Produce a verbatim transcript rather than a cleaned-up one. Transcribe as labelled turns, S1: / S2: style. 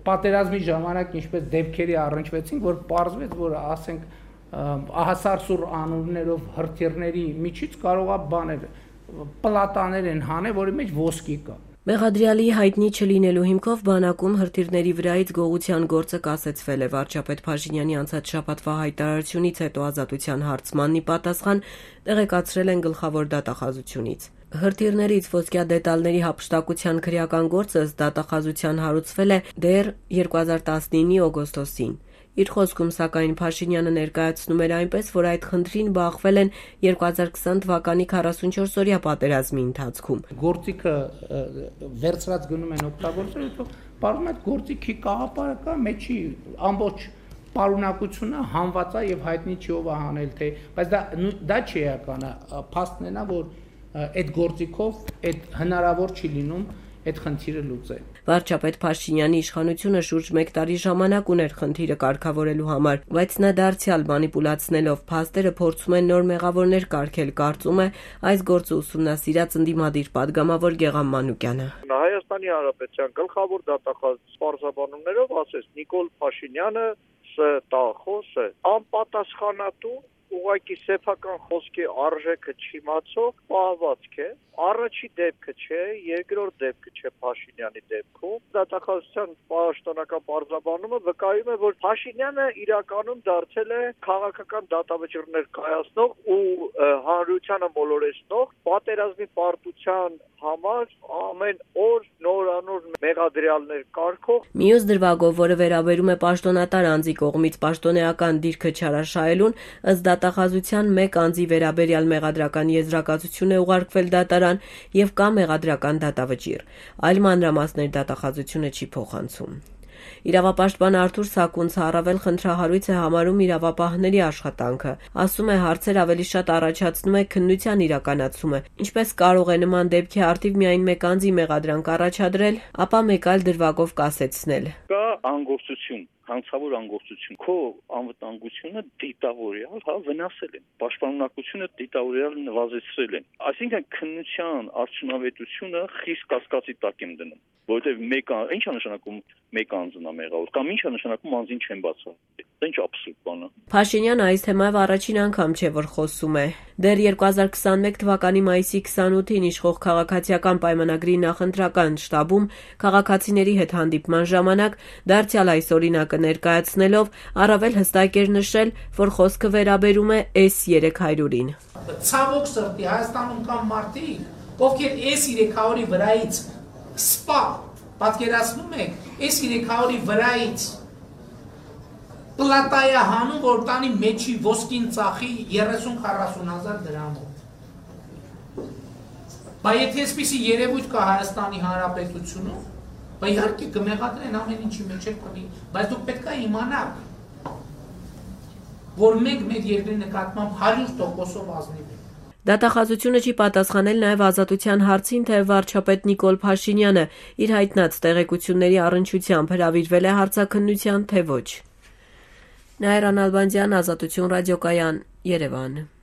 S1: պատերազմի ժամանակ ինչպես դեպքերի առնչվեցին, որ պարզվեց, որ ասենք ահասարսուր անուններով հրթիռների միջից կարող է բաներ պլատաներ են հանել, որի մեջ ոսկի կա։
S2: Մեղադրյալի հայտնի չլինելու հիմքով բանակում հրթիռների վրայից գողության գործը կասեցվել է։ Վարչապետ Փաշինյանի անցած շաբաթվա հայտարարությունից հետո ազատության հարցմանն ի պատասխան տեղեկացրել են գլխավոր դատախազությունից։ Հրթիռներից ոսկյա դետալների հափշտակության քրեական գործը ըստ դատախազության հարուցվել է դեռ երկու հազար տասնինի օգոստոսին։ Իր խոսքում սակայն Փաշինյանը ներկայացնում էր այնպես, որ այդ խնդրին բախվել են երկու հազար քսան թվականի քառասունչորսօրյա պատերազմի ընթացքում։
S1: Գործիքը վերցրած գնում են օգտագործել, հետո պարզվում է գործիքի կաղապարը կա, մեջի ամբողջ պարունակությունը հանված է եւ հայտնի չի ով է հանել թե, բայց դա դա չի էականը, փաստն է նա, որ այդ գործիքով այդ հնարավոր չի լինում այդ խնդիրը լուծել։
S2: Վարչապետ Փաշինյանի իշխանությունը շուրջ մեկ տարի ժամանակ ուներ խնդիրը կարգավորելու համար, բայց նա դարձյալ մանիպուլացնելով փաստերը փորձում է նոր մեղավորներ կարգել, կարծում է այս գործը ուսումնասիրած ընդդիմադիր падգամավոր Գեգամ Մանուկյանը։
S3: Հայաստանի Հանրապետության գլխավոր դատախազ պարզաբանումներով ասես Նիկոլ Փաշինյանը ստախոս է, անպատասխանատու, ուղղակի սեփական խոսքի արժեքը չիմացող պահվածք է, առաջի դեպքը չէ, երկրորդ դեպքը չէ Փաշինյանի դեպքում։ Դատախազության պաշտոնական պարզաբանումը վկայում է, որ Փաշինյանը իրականում դարձել է քաղաքական դատավճիռներ կայացնող ու հանրությանը մոլորեցնող, պատերազմի պարտության համար ամեն օր նորանոր մեղադրյալներ կարգող։
S2: Մյուս դրվագով, որը վերաբերում է պաշտոնատար անձի կողմից պաշտոնեական դիրքը չարաշահելուն, ըստ դատախազության մեկ անձի վերաբերյալ մեղադրական եզրակացություն է ուղարկվել դատարան եւ կա մեղադրական դատավճիռ։ Այլ մանրամասներ դատախազությունը չի փոխանցում։ Իրավապաշտպան Արթուր Սակունցը առավել խնդրահարույց է համարում իրավապահների աշխատանքը։ Ասում է, հարցեր ավելի շատ առաջացնում է քննության իրականացումը։ Ինչպես կարող է նման դեպքի առթիվ միայն մեկ անձի մեղադրանք առաջադրել, ապա մեկ այլ դրվագով կասեցնել։
S4: Կա անգործություն, հանցավոր անգործություն, քո անվտանգությունը դիտավորյալ, հա, վնասել են, պաշտպանունակությունը դիտավորյալ նվազեցրել են։ Այսինքն քննության արդյունավետությունը խիստ կասկածի տակ եմ դնում, որովհետև մեկ ինչ է նշանակում մեկ անձն է մեղավոր, կամ ինչ է նշանակում անձին չեն բացառել։ Դա ինչ աբսուրդ բան է։
S2: Փաշինյանը այս թեմայով առաջին անգամ չէ, որ խոսում է։ Դեռ երկու հազար քսանմեկ թվականի մայիսի քսանութին իշխող քաղաքացիական պայմանագրի նախընտրական շտաբում քաղաքացիների հետ հանդիպման ժամանակ դարձյալ այս օրինակը ներկայացնելով առավել հստակ էր նշել, որ խոսքը վերաբերում է էս երեք հարյուրին։
S1: Ցավոք սրտի Հայաստանում կան մարդիկ, ովքեր էս երեք հարյուրի վրայից սպա, պատկերացնում եք, էս երեք հարյուրի վրայից պլատայա հանում, որ տանի մեջի ոսկին ծախի երեսուն-քառասուն հազար դրամով։ Բա եթե այսպիսի երևույթ կա Հայաստանի Հանրապետությունում, բա իհարկե կմեղադրեն ամեն ինչի մեջ էլ կլինի, բայց դուք պետք է իմանաք, որ մենք մեր երկրի նկատմամբ հարյուր տոկոսով ազնիվ ենք։
S2: Դատախազությունը չի պատասխանել նաև ազատության հարցին, թե վարչապետ Նիկոլ Փաշինյանը իր հայտնած տեղեկությունների առնչությամբ հրավիրվել է հարցաքննության, թե ոչ։ Նաիրա Նալբանդյան, Ազատություն ռադիոկայան, Երևան։